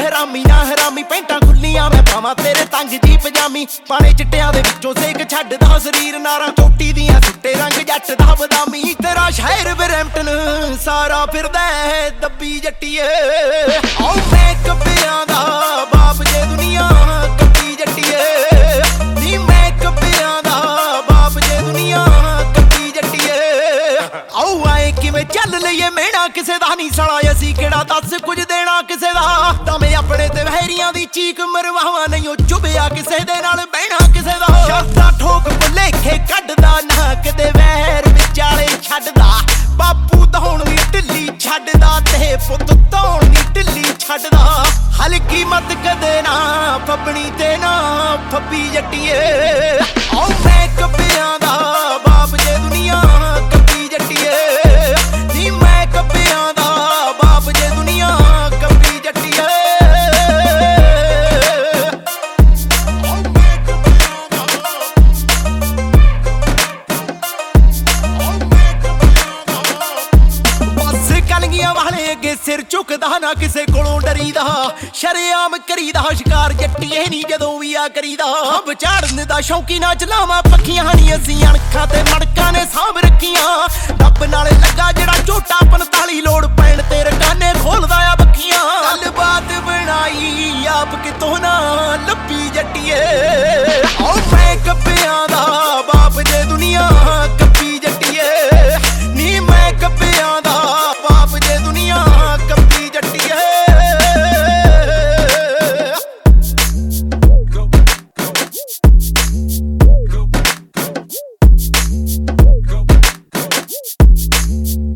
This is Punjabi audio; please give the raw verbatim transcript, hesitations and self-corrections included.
ਹਰਾਮੀ ਨਾ ਹਰਾਮੀ ਪੈਂਟਾਂ ਖੁੱਲੀਆਂ ਮੈਂ ਪਾਵਾਂ ਤੇਰੇ ਤੰਗ ਜੀ ਪਜਾਮੀ ਪਾਣੇ ਚਿੱਟਿਆਂ ਦੇ ਵਿੱਚੋਂ ਸੇਕ ਛੱਡਦਾ ਸਰੀਰ ਨਾਰਾਂ ਚੋਟੀ ਦੀਆਂ ਸੁੱਟੇ ਰੰਗ ਜੱਟ ਦਾ ਬਦਾਮੀ ਤੇਰਾ ਸ਼ਹਿਰ ਬਰੈਂਪਟਨ ਸਾਰਾ ਫਿਰਦਾ ਦੱਬੀ ਜੱਟੀਏ ਆਓ ਮੈਂ ਕੱਬਿਆਂ ਦਾ ਬਾਪ ਜੇ ਦੁਨੀਆ ਕੱਬੀ ਜੱਟੀਏ ਨੀ ਮੈਂ ਕੱਬਿਆਂ ਦਾ ਬਾਪ ਜੇ ਦੁਨੀਆ ਕੱਬੀ ਜੱਟੀਏ ਆਓ ਆਏ ਕਿਵੇਂ ਚੱਲ ਲਈਏ ਮਹਿਣਾ ਕਿਸੇ ਦਾ ਨਹੀਂ ਸਾਲਾ ਅਸੀਂ ਕਿਹੜਾ ਦੱਸ ਕੁਝ ਦੇਣਾ ਕਿਸੇ ਦਾ ਤਾਂ ਮੈਂ ਆਪਣੇ ਤੇ ਵਹਿਰੀਆਂ ਦੀ ਚੀਕ ਮਰਵਾਵਾਂ ਨਹੀਂ ਉਹ ਚੁਭਿਆ ਕਿਸੇ ਦੇ ਨਾਲ ਬਹਿਣਾ ਕਿਸੇ ਦਾ ਸ਼ਰਤਾਂ ਠੋਕ ਭੁਲੇਖੇ ਕੱਢਦਾ ਨਾ ਕਿਤੇ ਵਹਿਰ ਵਿਚਾਲੇ ਛੱਡਦਾ ਬਾਪੂ ਧੌਣ ਦੀ ਢਿੱਲੀ ਛੱਡਦਾ ਤੇ ਪੁੱਤ ਧੌਣ ਦੀ ਢਿੱਲੀ ਛੱਡਦਾ ਹਲਕੀ ਮਤ ਕਦੇ ਨਾ ਫੱਬਣੀ ਤੇ ਨਾ ਫੱਬੀ ਜੱਟੀਏ ਆਓ ਮੈਂ ਕੱਬਿਆਂ ਦਾ ਬਾਪ ਜੇ ਦੁਨੀਆ ਕੱਬੀ ਜੱਟੀਏ ਨੀ ਮੈਂ ਕੱਬਿਆਂ ਦਾ ਬਾਪ ਜੇ ਦੁਨੀਆ ਕੱਬੀ ਜੱਟੀਏ ਬਸ ਕਲਗੀਆਂ ਵਾਲੇ ਅੱਗੇ ਸਿਰ ਝੁਕਦਾ ਨਾ ਕਿਸੇ ਕੋਲੋਂ ਡਰੀਦਾ ਸ਼ਰੇਆਮ ਕਰੀਦਾ ਸ਼ਿਕਾਰ ਜੱਟੀਏ ਨੀ ਜਦੋਂ ਵੀ ਆ ਕਰੀਦਾ ਹੰਬ ਝਾੜਨ ਦਾ ਸ਼ੌਂਕੀ ਨਾ ਚਲਾਵਾਂ ਪੱਖੀਆਂ ਨਹੀਂ ਅਸੀਂ ਅਣਖਾਂ ਤੇ ਮੜਕਾਂ ਨੇ ਸਾਂਭ